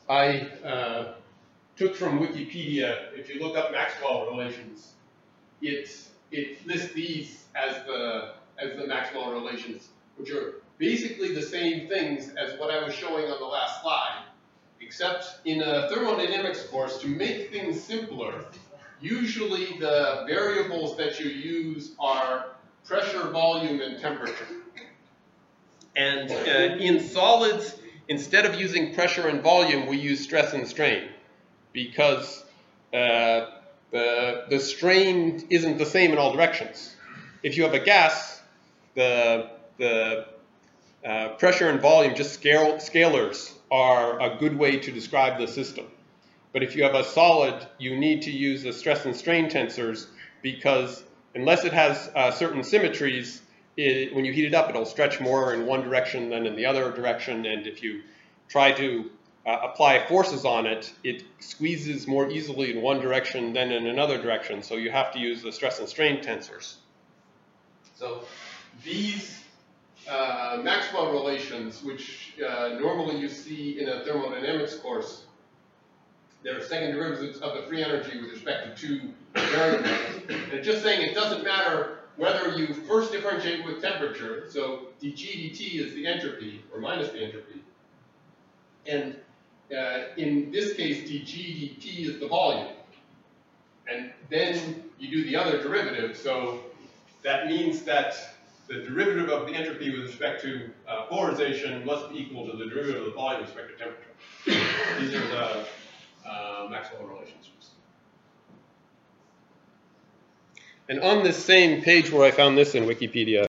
I took from Wikipedia. If you look up Maxwell relations, it lists these as the Maxwell relations, which are basically the same things as what I was showing on the last slide, except in a thermodynamics course, to make things simpler, usually the variables that you use are pressure, volume, and temperature. And in solids, instead of using pressure and volume, we use stress and strain, because the strain isn't the same in all directions. If you have a gas, the pressure and volume, just scalars, are a good way to describe the system. But if you have a solid, you need to use the stress and strain tensors, because unless it has certain symmetries, when you heat it up, it'll stretch more in one direction than in the other direction, and if you try to apply forces on it, it squeezes more easily in one direction than in another direction, so you have to use the stress and strain tensors. So these Maxwell relations, which normally you see in a thermodynamics course, they're second derivatives of the free energy with respect to two variables. And it's just saying it doesn't matter whether you first differentiate with temperature, so dg dt is the entropy, or minus the entropy. And in this case, dg dt is the volume. And then you do the other derivative, so that means that the derivative of the entropy with respect to polarization must be equal to the derivative of the volume with respect to temperature. These are the Maxwell relationships. And on this same page where I found this in Wikipedia,